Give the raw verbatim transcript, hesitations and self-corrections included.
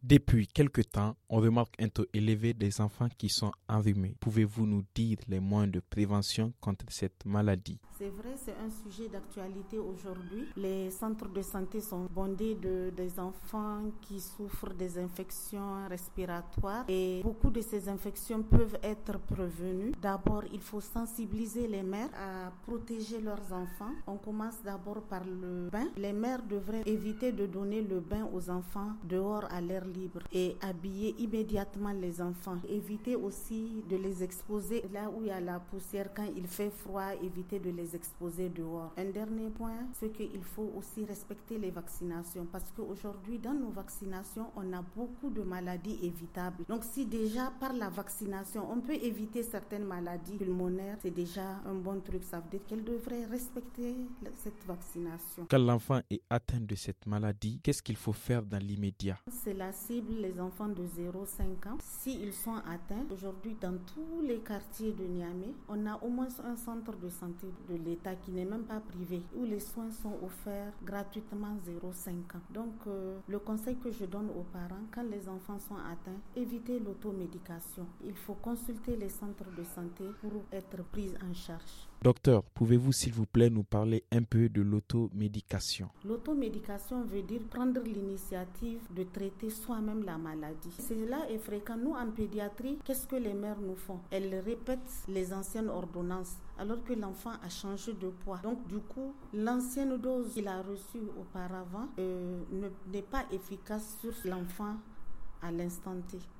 Depuis quelque temps, on remarque un taux élevé des enfants qui sont enrhumés. Pouvez-vous nous dire les moyens de prévention contre cette maladie? C'est vrai, c'est un sujet d'actualité aujourd'hui. Les centres de santé sont bondés de des enfants qui souffrent des infections respiratoires et beaucoup de ces infections peuvent être prévenues. D'abord, il faut sensibiliser les mères à protéger leurs enfants. On commence d'abord par le bain. Les mères devraient éviter de donner le bain aux enfants dehors à l'air libre et habiller immédiatement les enfants. Éviter aussi de les exposer là où il y a la poussière quand il fait froid, éviter de les exposer dehors. Un dernier point, c'est qu'il faut aussi respecter les vaccinations parce qu'aujourd'hui, dans nos vaccinations, on a beaucoup de maladies évitables. Donc, si déjà par la vaccination, on peut éviter certaines maladies pulmonaires, c'est déjà un bon truc. Ça veut dire qu'elle devrait respecter cette vaccination. Quand l'enfant est atteint de cette maladie, qu'est-ce qu'il faut faire dans l'immédiat? C'est la cible, les enfants de zéro à cinq ans. S'ils sont atteints, aujourd'hui, dans tous les quartiers de Niamey, on a au moins un centre de santé de l'État qui n'est même pas privé, où les soins sont offerts gratuitement zéro à cinq ans. Donc, euh, le conseil que je donne aux parents, quand les enfants sont atteints, évitez l'automédication. Il faut consulter les centres de santé pour être pris en charge. Docteur, pouvez-vous s'il vous plaît nous parler un peu de l'automédication? L'automédication veut dire prendre l'initiative de traiter soi-même la maladie. Cela est fréquent. Nous, en pédiatrie, qu'est-ce que les mères nous font? Elles répètent les anciennes ordonnances alors que l'enfant a changé de poids. Donc, du coup, l'ancienne dose qu'il a reçue auparavant euh, ne, n'est pas efficace sur l'enfant à l'instant T.